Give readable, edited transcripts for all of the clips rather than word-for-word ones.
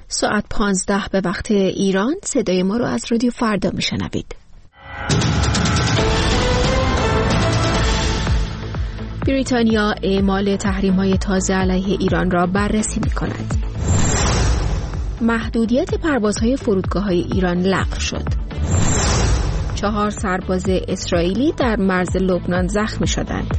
ساعت 15 به وقت ایران. صدای ما رو از رادیو فردا میشنوید. بریتانیا اعمال تحریم‌های تازه علیه ایران را بررسی می‌کند. محدودیت پروازهای فرودگاه‌های ایران لغو شد. 4 سرباز اسرائیلی در مرز لبنان زخمی شدند.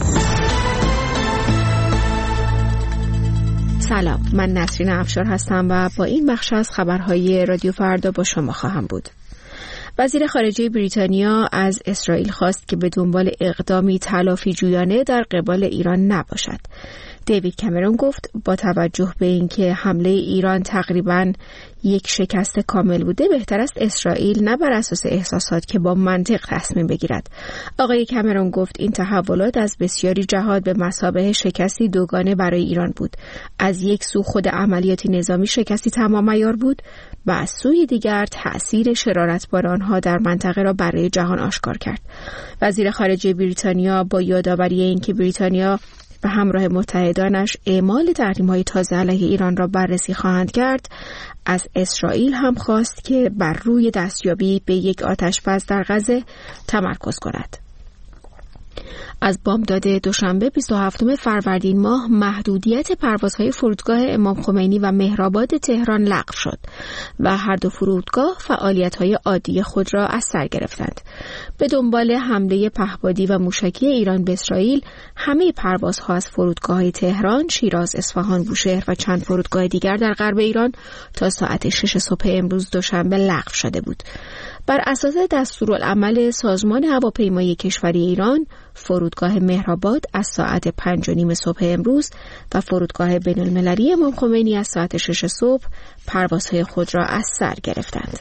سلام، من نسرین افشار هستم و با این بخش از خبرهای رادیو فردا با شما خواهم بود. وزیر خارجه بریتانیا از اسرائیل خواست که به دنبال اقدامی تلافی جویانه در قبال ایران نباشد. دیوید کامرون گفت با توجه به اینکه حمله ایران تقریباً یک شکست کامل بوده، بهتر است اسرائیل نه بر اساس احساسات که با منطق تصمیم بگیرد. آقای کامرون گفت این تحولات از بسیاری جهات به مثابه شکستی دوگانه برای ایران بود. از یک سو خود عملیاتی نظامی شکستی تمام عیار بود و از سوی دیگر تأثیر شرارتبار آنها در منطقه را برای جهان آشکار کرد. وزیر خارجه بریتانیا با یادآوری اینکه بریتانیا به همراه متحدانش اعمال تحریم‌های تازه علیه ایران را بررسی خواهند کرد، از اسرائیل هم خواست که بر روی دستیابی به یک آتش‌بس در غزه تمرکز کند. از بامداد دوشنبه 27 فروردین ماه محدودیت پروازهای فرودگاه امام خمینی و مهرآباد تهران لغو شد و هر دو فرودگاه فعالیت‌های عادی خود را از سر گرفتند. به دنبال حمله پهپادی و موشکی ایران به اسرائیل، همه پروازها از فرودگاه‌های تهران، شیراز، اصفهان، بوشهر و چند فرودگاه دیگر در غرب ایران تا ساعت 6 صبح امروز دوشنبه لغو شده بود. بر اساس دستورالعمل سازمان هواپیمایی کشوری ایران، فرودگاه مهرآباد از ساعت 5:30 صبح امروز و فرودگاه بین‌المللی امام خمینی از ساعت 6 صبح پروازهای خود را از سر گرفتند.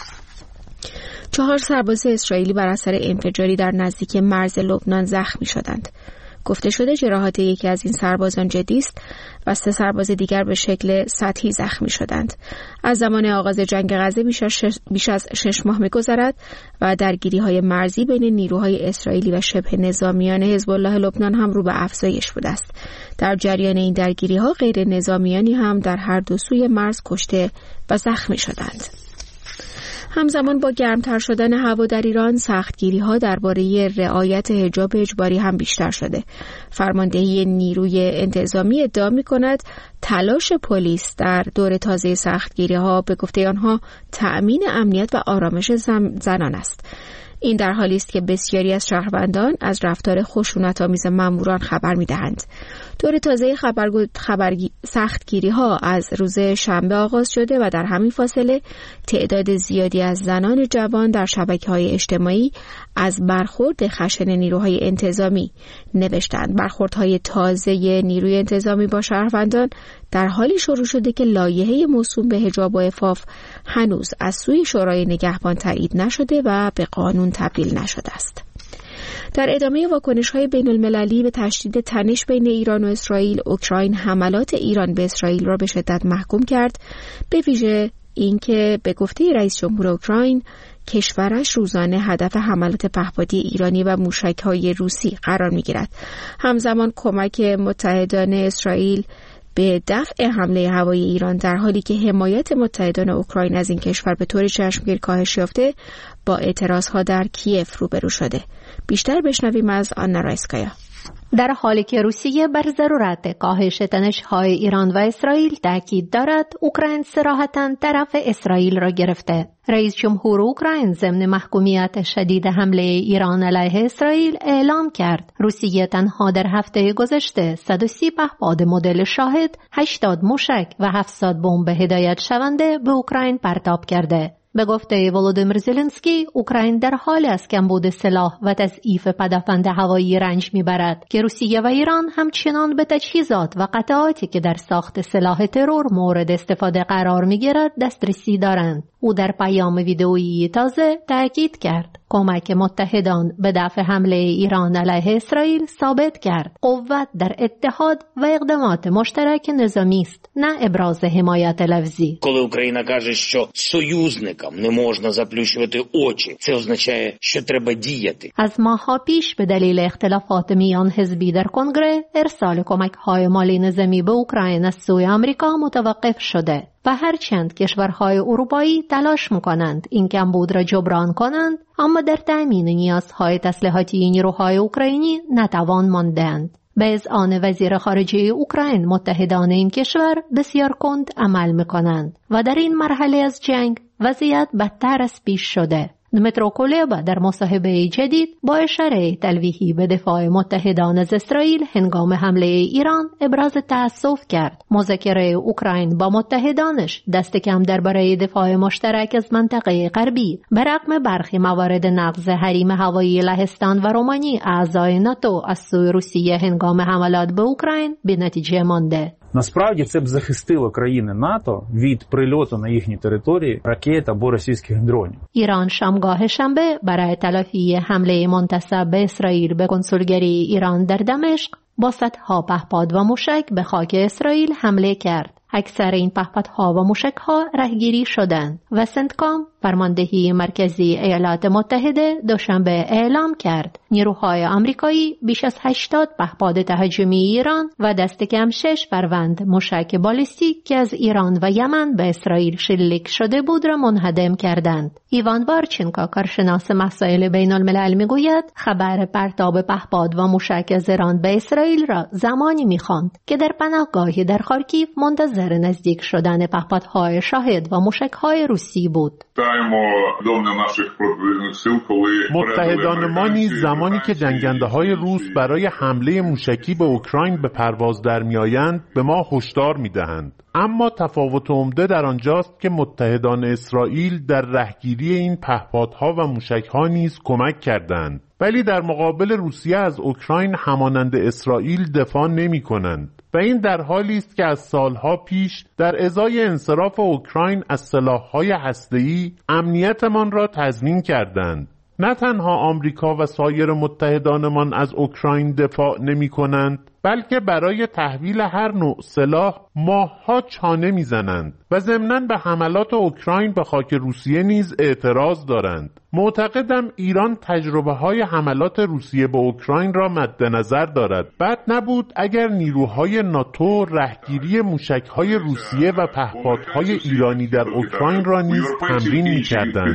4 سرباز اسرائیلی بر اثر انفجاری در نزدیکی مرز لبنان زخمی شدند. گفته شده جراحات یکی از این سربازان جدی است و 3 سرباز دیگر به شکل سطحی زخمی شدند. از زمان آغاز جنگ غزه بیش از 6 ماه می‌گذرد و درگیری‌های مرزی بین نیروهای اسرائیلی و شبه نظامیان حزب الله لبنان هم رو به افزایش بوده است. در جریان این درگیری‌ها غیر نظامیانی هم در هر دو سوی مرز کشته و زخمی شدند. همزمان با گرمتر شدن هوا در ایران، سختگیری‌ها درباره رعایت حجاب اجباری هم بیشتر شده. فرماندهی نیروی انتظامی ادعا می‌کند تلاش پلیس در دور تازه سختگیری‌ها به گفته آنها تأمین امنیت و آرامش زنان است. این در حالی است که بسیاری از شهروندان از رفتار خشونت‌آمیز ماموران خبر می‌دهند. دور تازه سختگیری‌ها از روز شنبه آغاز شده و در همین فاصله تعداد زیادی از زنان جوان در شبکه‌های اجتماعی از برخورد خشن نیروهای انتظامی نوشتند. برخوردهای تازه نیروی انتظامی با شهروندان در حالی شروع شده که لایحه موسوم به حجاب و عفاف هنوز از سوی شورای نگهبان تایید نشده و به قانون تبدیل نشده است. در ادامه واکنش‌های بین‌المللی به تشدید تنش بین ایران و اسرائیل، اوکراین حملات ایران به اسرائیل را به شدت محکوم کرد، به ویژه اینکه به گفته رئیس جمهور اوکراین کشورش روزانه هدف حملات پهپادی ایرانی و موشک‌های روسی قرار می‌گیرد. همزمان کمک متحدان اسرائیل به دفع حمله هوایی ایران در حالی که حمایت متحدان اوکراین از این کشور به طور چشمگیر کاهش یافته، با اعتراضها در کیف روبرو شده. بیشتر بشنویم از آنا رایسکایا. در حالی که روسیه بر ضرورت کاهش تنش‌های ایران و اسرائیل تاکید دارد، اوکراین صراحتاً طرف اسرائیل را گرفته. رئیس جمهور اوکراین ضمن محکومیت شدید حمله ایران علیه اسرائیل اعلام کرد روسیه تنها در هفته گذشته 130 پهپاد مدل شاهد، 80 موشک و 700 بمب هدایت شونده به اوکراین پرتاب کرده. به گفته ولودیمیر زلنسکی، اوکراین در حال از کمبود سلاح و تضعیف پدافند هوایی رنج میبرد که روسیه و ایران همچنان به تجهیزات و قطعاتی که در ساخت سلاح ترور مورد استفاده قرار میگیرد دسترسی دارند. او در پیام ویدئویی تازه تاکید کرد کمک متحدان به دفع حمله ایران علیه اسرائیل ثابت کرد قوت در اتحاد و اقدامات مشترک نظامی است، نه ابراز حمایت لفظی. Коли Україна каже, що союзникам не можна заплющувати очі, це означає, що треба діяти. از ماه‌ها پیش به دلیل اختلافات میان حزبی در کنگره، ارسال کمک‌های مالی نظامی به اوکراین از سوی آمریکا متوقف شده. و هرچند کشورهای اروپایی تلاش می‌کنند این کمبود را جبران کنند، اما در تأمین نیازهای تسلیحاتی نیروهای اوکراینی نتوان ماندند. به اذعان وزیر خارجه اوکراین، متحدان این کشور بسیار کند عمل می‌کنند و در این مرحله از جنگ وضعیت بدتر از پیش شده. دمیترو کولبا در مصاحبه جدید با اشاره تلویحی به دفاع متحدان از اسرائیل هنگام حمله ایران ابراز تأسف کرد. مذاکره اوکراین با متحدانش دست کم درباره دفاع مشترک از منطقه غربی به رغم برخی موارد نقض حریم هوایی لهستان و رومانی اعضای ناتو از سوی روسیه هنگام حملات به اوکراین به نتیجه مانده. Насправді це б захистило країни НАТО від прильоту на їхній території ракет або російських дронів. ایران شامگاه شنبه برای تلافی حمله منتسب به اسرائیل به کنسولگری ایران در دمشق با صدها پهپاد و موشک به خاک اسرائیل حمله کرد. اکثر این پهپادها و موشک‌ها رهگیری شدند و سنتکام، فرماندهی مرکزی ایالات متحده، دوشنبه اعلام کرد نیروهای آمریکایی بیش از 80 پهپاد تهاجمی ایران و دست کم 6 فروند موشک بالیستیک که از ایران و یمن به اسرائیل شلیک شده بود را منهدم کردند. ایوان وارچنکو، کارشناس مسائل بین الملل، میگوید خبر پرتاب پهپاد و موشک از ایران به اسرائیل را زمانی می‌خواند که در پناهگاهی در خارکیو منتظر نزدیک شدن پهپادهای شاهد و موشک‌های روسی بود. متحدان ما نیز زمانی که جنگنده‌های روس برای حمله موشکی به اوکراین به پرواز در می‌آیند به ما هشدار می‌دهند. اما تفاوت عمده در آنجاست که متحدان اسرائیل در رهگیری این پهپادها و موشک‌ها نیز کمک کردند، ولی در مقابل روسیه از اوکراین همانند اسرائیل دفاع نمی‌کنند. و این در حالی است که از سالها پیش در ازای انصراف اوکراین از سلاح‌های هسته‌ای امنیتمان را تضمین کردند. نه تنها آمریکا و سایر متحدانمان از اوکراین دفاع نمی‌کنند، بلکه برای تحویل هر نوع سلاح ماه‌ها چانه می‌زنند و ضمناً به حملات اوکراین به خاک روسیه نیز اعتراض دارند. معتقدم ایران تجربه‌های حملات روسیه به اوکراین را مد نظر دارد. بد نبود اگر نیروهای ناتو رهگیری موشک‌های روسیه و پهپادهای ایرانی در اوکراین را نیز تمرین می‌کردند.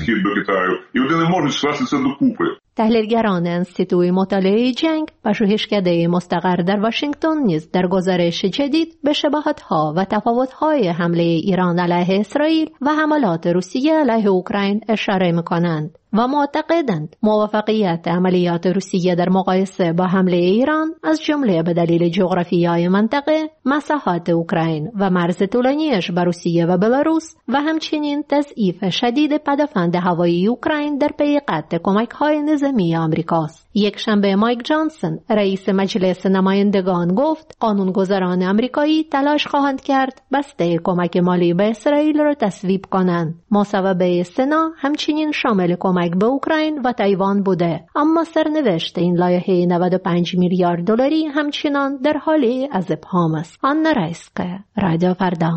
تحلیلگران انستیتوی مطالعه جنگ پژوهشکده مستقر در واشنگتن نیز در گزارش جدید به شباهت‌ها و تفاوت‌های حمله ایران علیه اسرائیل و حملات روسیه علیه اوکراین اشاره می‌کنند و معتقدند موفقیت عملیات روسیه در مقایسه با حمله ایران از جمله به دلیل جغرافیای منطقه، مساحات اوکراین و مرز طولانیش با روسیه و بلاروس و همچنین تضعیف شدید پدافند هوایی اوکراین در پی قطع کمک‌های نظامی آمریکاست. یک شنبه مایک جانسون، رئیس مجلس نمایندگان، گفت قانونگذاران آمریکایی تلاش خواهند کرد بسته کمک مالی به اسرائیل را تصویب کنند. مصوبه سنا همچنین شامل کمک به اوکراین و تایوان بوده، اما سرنوشت این لایحه 95 میلیارد دلاری همچنان در حال از ابهام است. آنا رایسکه، رادیو فردا.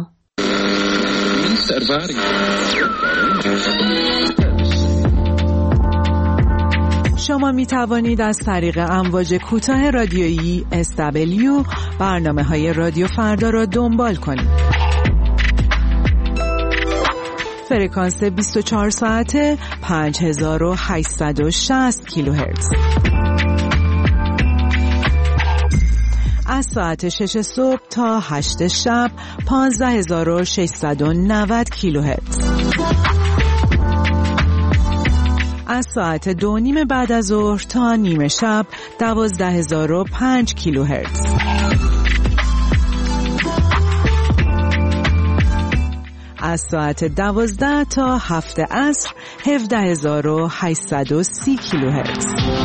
شما می توانید از طریق امواج کوتاه رادیویی SW برنامه‌های رادیو فردا را دنبال کنید. فرکانس 24 ساعته 5860 کیلوهرتز. از ساعت 6 صبح تا 8 شب 15690 کیلوهرتز. از ساعت 2:30 بعد از ظهر تا نیمه شب 12005 کیلوهرتز. از ساعت 12 تا 7 عصر 17830 کیلوهرتز.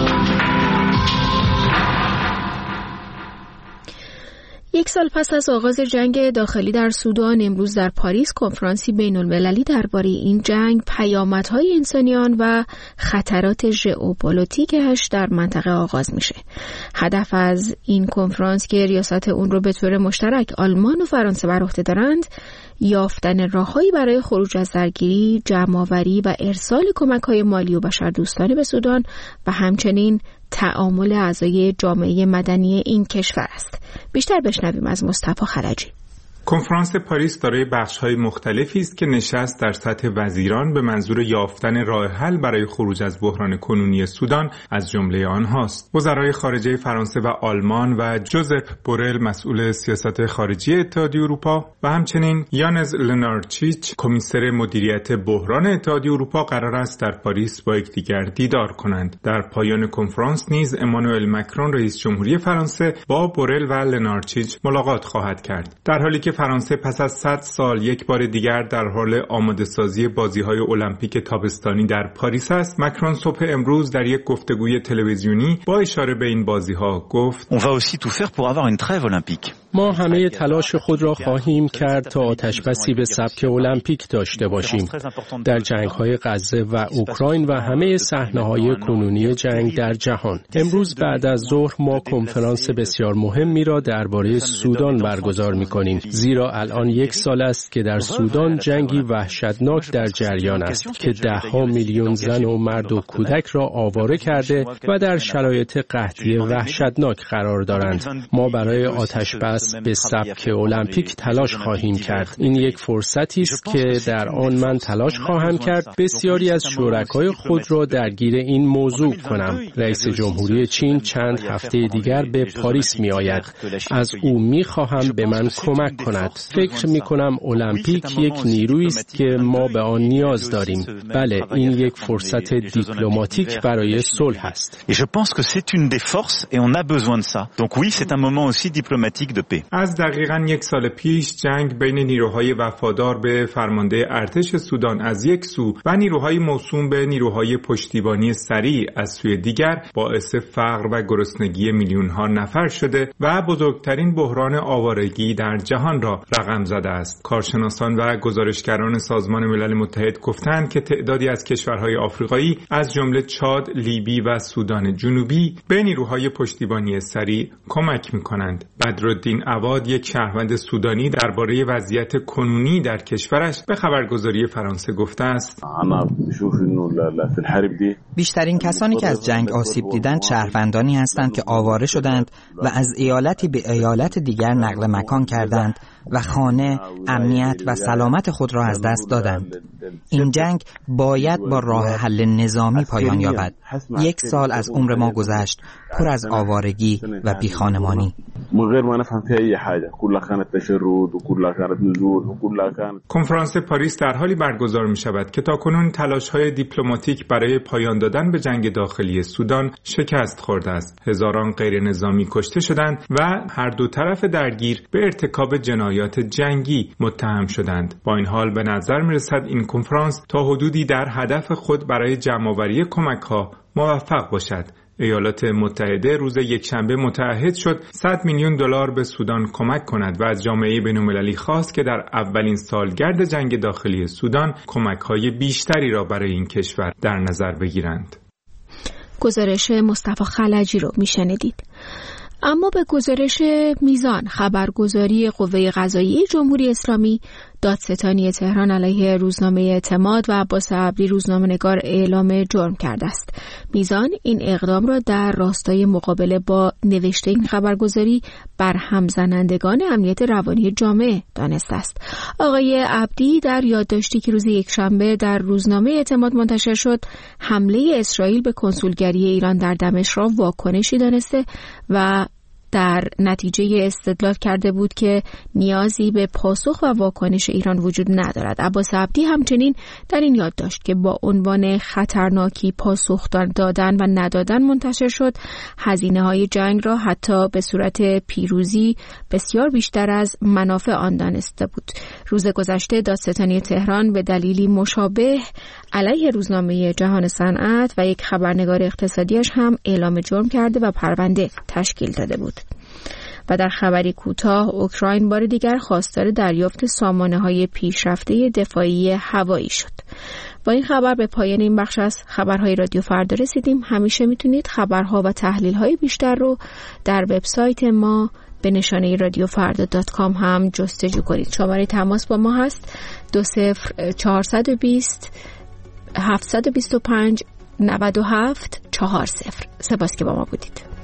یک سال پس از آغاز جنگ داخلی در سودان، امروز در پاریس کنفرانسی بین‌المللی درباره این جنگ، پیامدهای انسانی آن و خطرات ژئوپلیتیکش در منطقه آغاز میشه. هدف از این کنفرانس که ریاست اون رو به طور مشترک آلمان و فرانسه بر عهده دارند، یافتن راههایی برای خروج از درگیری، جمع‌آوری و ارسال کمک‌های مالی و بشردوستانه به سودان و همچنین تعامل اعضای جامعه مدنی این کشور است. بیشتر بشنویم از مصطفی خلجی. کنفرانس پاریس دارای بخش‌های مختلفی است که نشست در سطح وزیران به منظور یافتن راه حل برای خروج از بحران کنونی سودان از جمله آنهاست. وزرای خارجه فرانسه و آلمان و جوزپ بورل مسئول سیاست خارجی اتحادیه اروپا و همچنین یانز لنارچیچ کمیسر مدیریت بحران اتحادیه اروپا قرار است در پاریس با یکدیگر دیدار کنند. در پایان کنفرانس نیز امانوئل مکرون رئیس جمهوری فرانسه با بورل و لنارچیچ ملاقات خواهد کرد. در حالی که فرانسه پس از 100 سال یک بار دیگر در حال آماده‌سازی بازی‌های المپیک تابستانی در پاریس است، مکرون صبح امروز در یک گفتگوی تلویزیونی با اشاره به این بازی‌ها گفت: ما همه تلاش خود را خواهیم کرد تا آتشبسی به سبک المپیک داشته باشیم. در جنگ‌های غزه و اوکراین و همه صحنه‌های کنونی جنگ در جهان. امروز بعد از ظهر ما کنفرانس بسیار مهمی را درباره سودان برگزار می‌کنیم، زیرا الان 1 سال است که در سودان جنگی وحشتناک در جریان است که 10 میلیون زن و مرد و کودک را آواره کرده و در شرایط قحطی وحشتناک قرار دارند. ما برای آتشبس به سبک المپیک تلاش خواهیم کرد. این یک فرصتی است که در آن من تلاش خواهم کرد بسیاری از شرکای خود را درگیر این موضوع کنم. رئیس جمهوری چین چند هفته دیگر به پاریس می آید. از او می خواهم به من کمک کند. فکر می کنم المپیک یک نیرویی است که ما به آن نیاز داریم. بله، این یک فرصت دیپلماتیک برای صلح است. از دقیقاً 1 سال پیش جنگ بین نیروهای وفادار به فرمانده ارتش سودان از یک سو و نیروهای موسوم به نیروهای پشتیبانی سریع از سوی دیگر باعث فقر و گرسنگی میلیون‌ها نفر شده و بزرگترین بحران آوارگی در جهان را رقم زده است. کارشناسان و گزارشگران سازمان ملل متحد گفتند که تعدادی از کشورهای آفریقایی از جمله چاد، لیبی و سودان جنوبی به نیروهای پشتیبانی سریع کمک می‌کنند. بدرالدین عواد، یک شهروند سودانی، درباره وضعیت کنونی در کشورش به خبرگزاری فرانسه گفته است: بیشترین کسانی که از جنگ آسیب دیدند شهروندانی هستند که آواره شدند و از ایالتی به ایالت دیگر نقل مکان کردند و خانه، امنیت و سلامت خود را از دست دادند. این جنگ باید با راه حل نظامی پایان یابد. 1 سال از عمر ما گذشت پر از آوارگی و بیخانمانی. کنفرانس پاریس در حالی برگزار می شود که تاکنون تلاش‌های دیپلماتیک برای پایان دادن به جنگ داخلی سودان شکست خورده است. هزاران غیر نظامی کشته شدند و هر دو طرف درگیر به ارتکاب جنایات جنگی متهم شدند. با این حال به نظر می رسد این کنفرانس تا حدودی در هدف خود برای جمع‌آوری کمک‌ها موفق باشد. ایالات متحده روز یکشنبه متعهد شد 100 میلیون دلار به سودان کمک کند و از جامعه بین‌المللی خواست که در اولین سالگرد جنگ داخلی سودان کمک‌های بیشتری را برای این کشور در نظر بگیرند. گزارش مصطفی خلجی رو میشنیدید. اما به گزارش میزان خبرگزاری قوه قضاییه جمهوری اسلامی، دادستانی تهران علیه روزنامه اعتماد و عباس ابری روزنامه‌نگار اعلام جرم کرده است. میزان این اقدام را در راستای مقابله با نوشته این خبرگزاری بر همزنندگان امنیت روانی جامعه دانسته است. آقای ابری در یادداشتی که روز یکشنبه در روزنامه اعتماد منتشر شد، حمله اسرائیل به کنسولگری ایران در دمشق را واکنشی دانسته و در نتیجه استدلال کرده بود که نیازی به پاسخ و واکنش ایران وجود ندارد. عباس عبدی همچنین در این یادداشت که با عنوان خطرناکی پاسخ دادن و ندادن منتشر شد، هزینه‌های جنگ را حتی به صورت پیروزی بسیار بیشتر از منافع آن دانسته بود. روز گذشته دادستانی تهران به دلیلی مشابه علیه روزنامه جهان صنعت و یک خبرنگار اقتصادیش هم اعلام جرم کرده و پرونده تشکیل داده بود. و در خبری کوتاه، اوکراین بار دیگر خواستار دریافت سامانه‌های پیشرفته دفاعی هوایی شد. با این خبر به پایان این بخش از خبرهای رادیو فردا رسیدیم. همیشه میتونید خبرها و تحلیل‌های بیشتر رو در وبسایت ما به نشانه radiofrda.com هم جستجو کنید. شماره تماس با ما هست 20420 725 97 40. سپاس که با ما بودید.